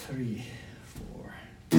3, 4.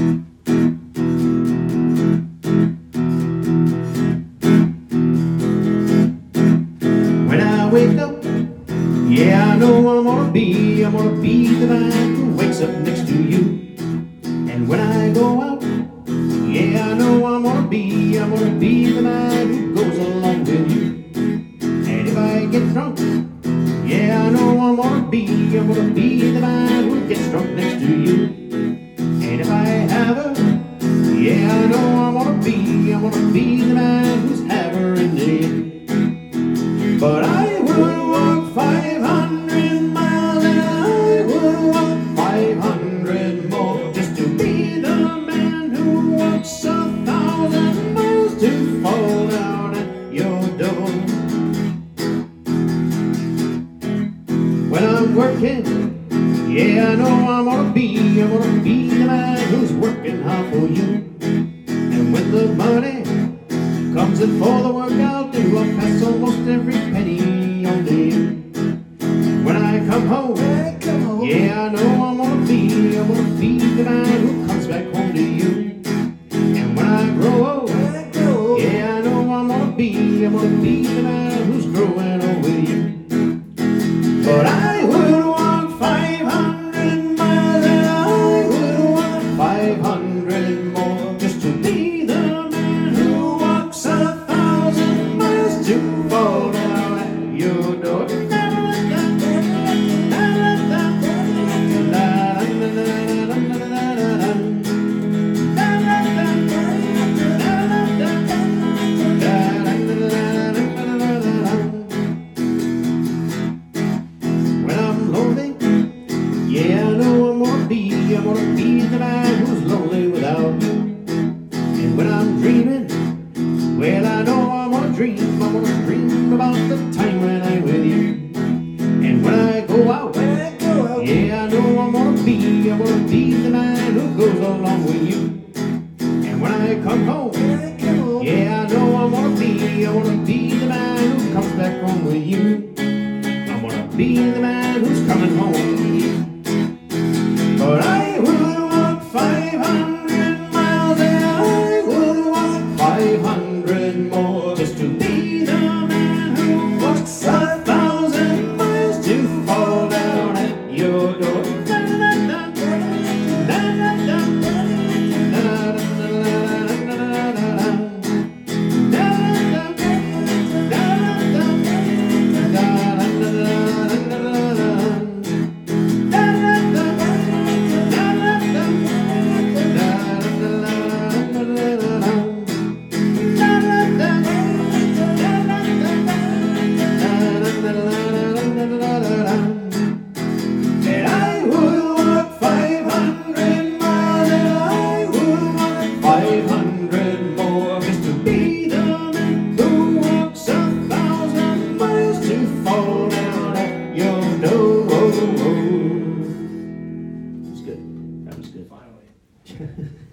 When I wake up, yeah, I know I'm gonna be the man who wakes up next to you. And when I go out, yeah, I know I'm gonna be the man who goes along with you. And if I get drunk, yeah, I know I'm gonna be the man who gets drunk next to you. And if I have her, yeah, I know I'm gonna be the man who's have her in the end. But I would walk 500 miles and I would walk 500 more just to be the man who walks 1,000 miles to fall down at your door. When I'm working, yeah, I know I'm gonna be the man who's working hard for you. And when the money comes in for the work I'll do, I'll pass almost every penny on to you. When I come home, yeah, I know I'm gonna be the man who comes back home to you. And when I grow old, yeah, I know I'm gonna be the man who's growing old with you. But I would walk 500 miles and I would walk 500 more just to be the man who walks 1,000 miles to fall down at your door. Yeah, I know I'm gonna be the man who's lonely without you. And when I'm dreaming, well, I know I'm gonna dream about the time when I'm with you. And when I go out, yeah, I know I'm gonna be the man who goes along with you. And when I come home, yeah, I know I'm gonna be the man who comes back home with you. I'm gonna be the man who's coming home. But I would walk 500 miles and I would walk 500 more just to be the man who walks 1,000 miles to fall down at your door. And I would walk 500 miles and I would walk 500 more just to be the man who walks 1,000 miles to fall down at your door. It was good. That was good. Finally.